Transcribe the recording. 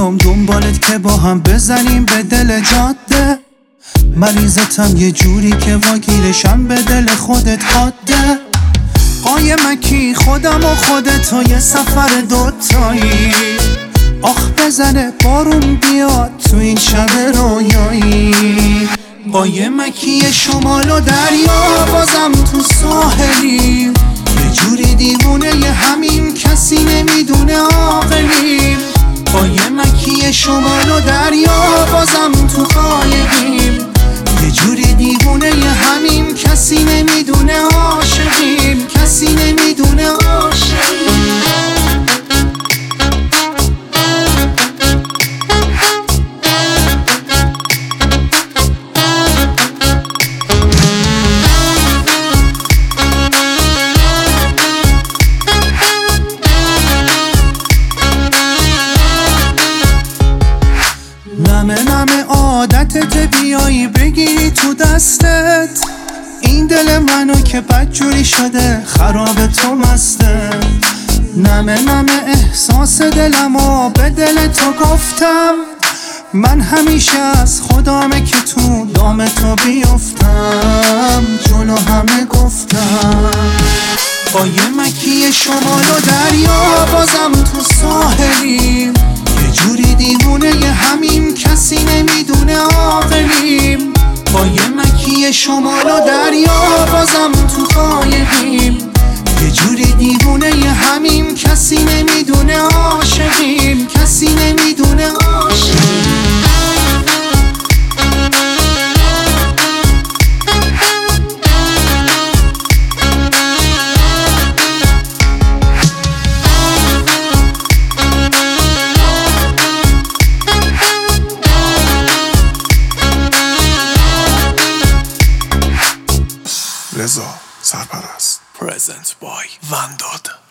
میام دنبالت که با هم بزنیم به دل جاده. مریضتم یه جوری که واگیرشم به دل خودت حاده. قایمکی خودم و خودت و یه سفر دوتایی. آخ بزنه بارون بیاد تو این شب رویایی. قایمکی شمال و دریا بازم تو ساحلیم. یه جوری دیوونه ی همین کسی نمیدونه عاقلیم. قایمکی شمال و دریا بازم تو قایقیم. یه جوری دیوونه ی همین کسی نمیدونه عاشقیم. کسی نمیدونه عاشقیم. نمه عادتت بیایی بگیری تو دستت. این دل منو که بدجوری شده خراب تو مسته. نمه احساس دلمو به دل تو گفتم. من همیشه از خدامه که تو دام تو بیفتم. جلو همه گفتم. قایمکی شمال و دریا بازم تو ساحلیم. یه جوری دیوونه ی همین کسی نمیدونه عاقلیم. قایمکی شمال و دریا بازم تو قایقیم. یه جوری دیوونه ی همین کسی نمیدونه عاشقیم. کسی نمیدونه عاشقیم. رضا سرپرست. Present by ونداد.